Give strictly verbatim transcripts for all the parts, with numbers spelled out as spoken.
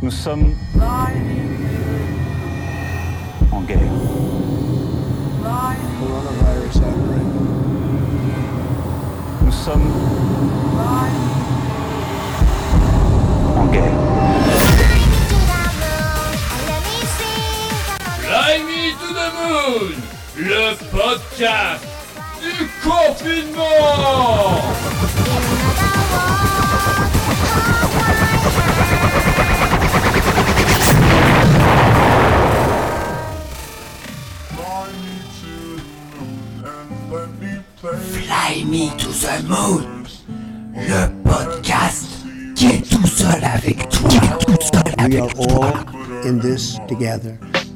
Nous sommes en guerre. Coronavirus outbreak. Nous sommes en guerre. Fly Me to the Moon, le podcast du confinement. Fly Me to the Moon, le podcast qui est tout seul avec toi, tout seul We avec are toi. all in this together.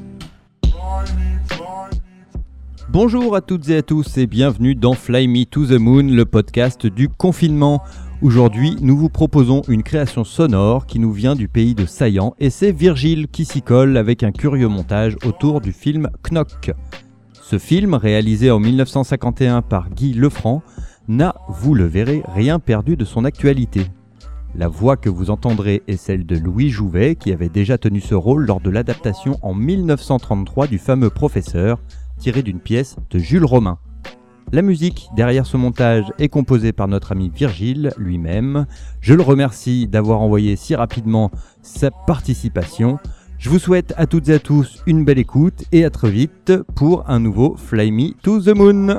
Bonjour à toutes et à tous et bienvenue dans Fly Me to the Moon, le podcast du confinement. Aujourd'hui, nous vous proposons une création sonore qui nous vient du pays de Saillant et c'est Virgile qui s'y colle avec un curieux montage autour du film Knock. Ce film, réalisé en dix-neuf cent cinquante et un par Guy Lefranc, n'a, vous le verrez, rien perdu de son actualité. La voix que vous entendrez est celle de Louis Jouvet, qui avait déjà tenu ce rôle lors de l'adaptation en dix-neuf cent trente-trois du fameux Professeur, tiré d'une pièce de Jules Romain. La musique derrière ce montage est composée par notre ami Virgile lui-même. Je le remercie d'avoir envoyé si rapidement sa participation. Je vous souhaite à toutes et à tous une belle écoute et à très vite pour un nouveau Fly Me to the Moon.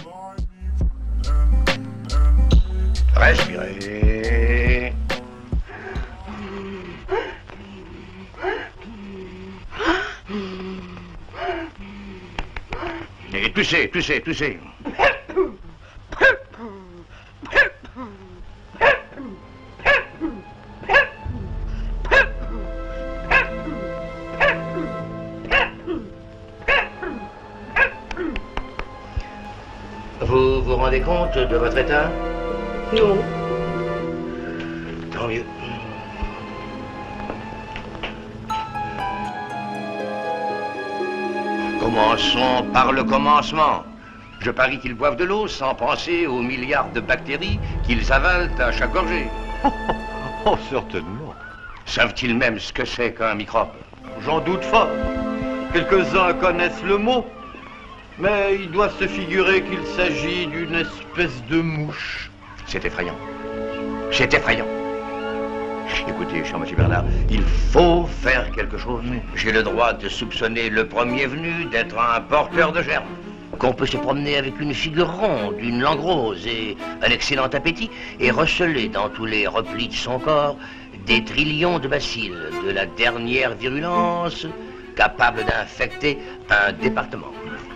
Respirez. Et toussez, toussez, toussez. Vous vous rendez compte de votre état? Non. Tant mieux. Commençons par le commencement. Je parie qu'ils boivent de l'eau sans penser aux milliards de bactéries qu'ils avalent à chaque gorgée. Oh, certainement. Savent-ils même ce que c'est qu'un microbe? J'en doute fort. Quelques-uns connaissent le mot, mais ils doivent se figurer qu'il s'agit d'une espèce de mouche. C'est effrayant. C'est effrayant. Écoutez, cher monsieur Bernard, il faut faire quelque chose. J'ai le droit de soupçonner le premier venu d'être un porteur de germes. Qu'on peut se promener avec une figure ronde, une langue rose et un excellent appétit et receler dans tous les replis de son corps des trillions de bacilles de la dernière virulence capables d'infecter un département.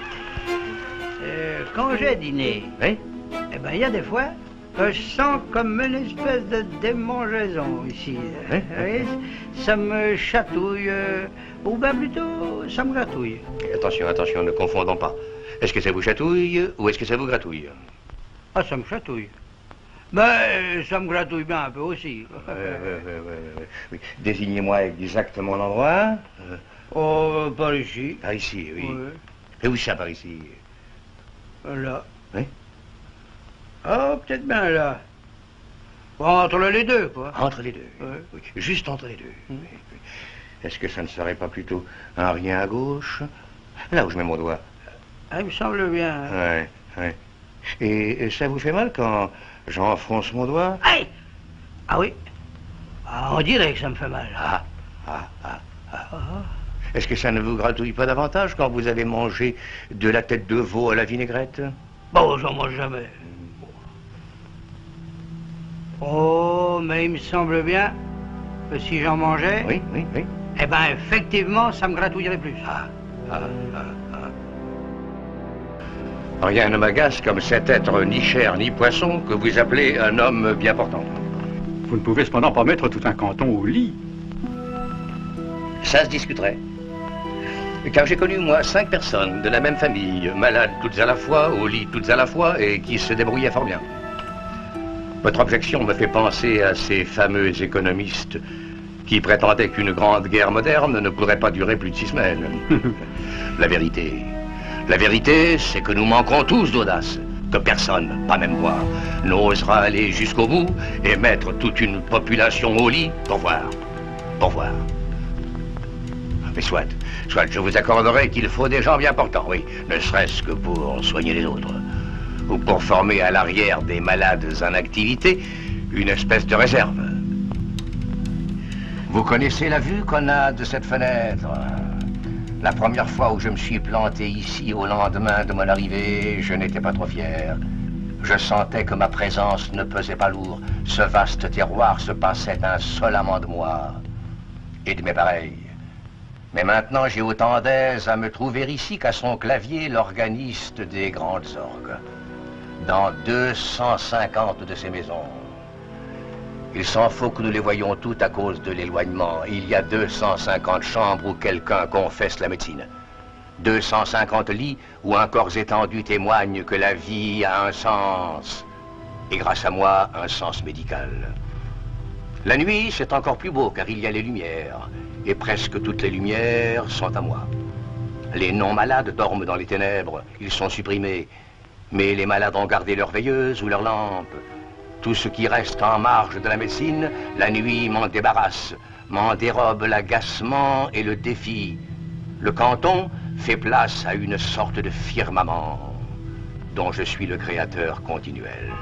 Euh, quand j'ai dîné, Oui? eh ben, il y a des fois que je sens comme une espèce de démangeaison ici. Oui, Oui, ça me chatouille, euh, ou bien plutôt, ça me gratouille. Attention, attention, ne confondons pas. Est-ce que ça vous chatouille ou est-ce que ça vous gratouille? Ah, ça me chatouille. Ben, euh, ça me gratouille bien un peu aussi. Oui, oui, oui, oui, oui. Oui. Désignez-moi exactement l'endroit. Euh, Oh, par ici. Par ici, oui. Oui. Et où ça, par ici? Là. Oui? Ah, peut-être bien là. Entre les deux, quoi. Entre les deux. Oui. Oui. Juste entre les deux. Mm. Oui, oui. Est-ce que ça ne serait pas plutôt un rien à gauche? Là où je mets mon doigt. Ah, il me semble bien. Oui, oui. Et, et ça vous fait mal quand j'enfonce mon doigt? Aïe! Ah oui. Ah, on dirait que ça me fait mal. Ah, ah, ah, ah. Ah. Est-ce que ça ne vous gratouille pas davantage quand vous avez mangé de la tête de veau à la vinaigrette? Bon, j'en mange jamais. Oh, mais il me semble bien que si j'en mangeais, Oui, oui, oui. eh ben, effectivement, ça me gratouillerait plus. Ah, ah, ah, ah. Rien ne m'agace comme cet être ni chair ni poisson que vous appelez un homme bien portant. Vous ne pouvez cependant pas mettre tout un canton au lit. Ça se discuterait. Car j'ai connu, moi, cinq personnes de la même famille, malades toutes à la fois, au lit toutes à la fois, et qui se débrouillaient fort bien. Votre objection me fait penser à ces fameux économistes qui prétendaient qu'une grande guerre moderne ne pourrait pas durer plus de six semaines. La vérité, la vérité, c'est que nous manquons tous d'audace, que personne, pas même moi, n'osera aller jusqu'au bout et mettre toute une population au lit pour voir. Au revoir. Mais soit, soit, je vous accorderai qu'il faut des gens bien portants, oui, ne serait-ce que pour soigner les autres. Ou pour former à l'arrière des malades en activité une espèce de réserve. Vous connaissez la vue qu'on a de cette fenêtre? La première fois où je me suis planté ici au lendemain de mon arrivée, je n'étais pas trop fier. Je sentais que ma présence ne pesait pas lourd. Ce vaste terroir se passait insolemment de moi et de mes pareils. Mais maintenant, j'ai autant d'aise à me trouver ici qu'à son clavier l'organiste des grandes orgues. Dans deux cent cinquante de ces maisons. Il s'en faut que nous les voyions toutes à cause de l'éloignement. Il y a deux cent cinquante chambres où quelqu'un confesse la médecine. deux cent cinquante lits où un corps étendu témoigne que la vie a un sens. Et grâce à moi, un sens médical. La nuit, c'est encore plus beau car il y a les lumières. Et presque toutes les lumières sont à moi. Les non-malades dorment dans les ténèbres, ils sont supprimés. Mais les malades ont gardé leur veilleuse ou leur lampe. Tout ce qui reste en marge de la médecine, la nuit m'en débarrasse, m'en dérobe l'agacement et le défi. Le canton fait place à une sorte de firmament dont je suis le créateur continuel.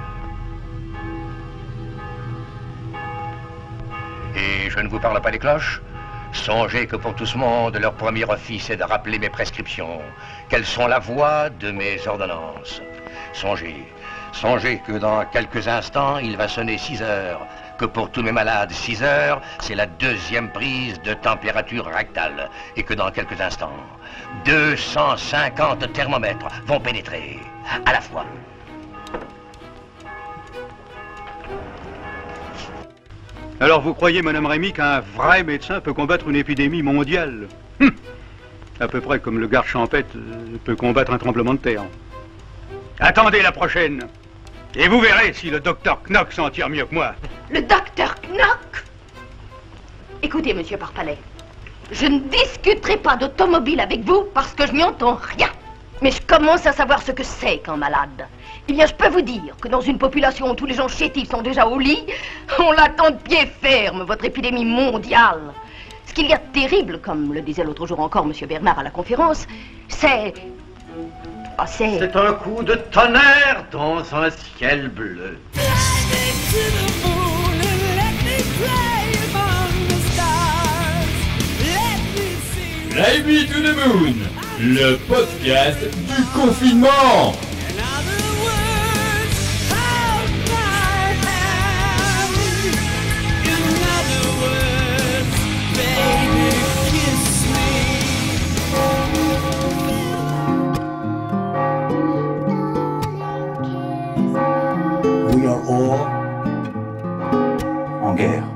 Et je ne vous parle pas des cloches? Songez que pour tout ce monde, leur premier office est de rappeler mes prescriptions, qu'elles sont la voix de mes ordonnances. Songez, songez que dans quelques instants, il va sonner six heures, que pour tous mes malades, six heures, c'est la deuxième prise de température rectale, et que dans quelques instants, deux cent cinquante thermomètres vont pénétrer à la fois. Alors vous croyez, Madame Rémy, qu'un vrai médecin peut combattre une épidémie mondiale? hum. À peu près comme le garde champêtre euh, peut combattre un tremblement de terre. Attendez la prochaine, et vous verrez si le docteur Knock s'en tire mieux que moi. Le docteur Knock? Écoutez, monsieur Parpalais, je ne discuterai pas d'automobile avec vous parce que je n'y entends rien. Mais je commence à savoir ce que c'est qu'un malade. Eh bien, je peux vous dire que dans une population où tous les gens chétifs sont déjà au lit, on l'attend de pied ferme, votre épidémie mondiale. Ce qu'il y a de terrible, comme le disait l'autre jour encore monsieur Bernard à la conférence, c'est... Oh, c'est... C'est un coup de tonnerre dans un ciel bleu. Fly Me to the Moon, le podcast du confinement. We are all En guerre.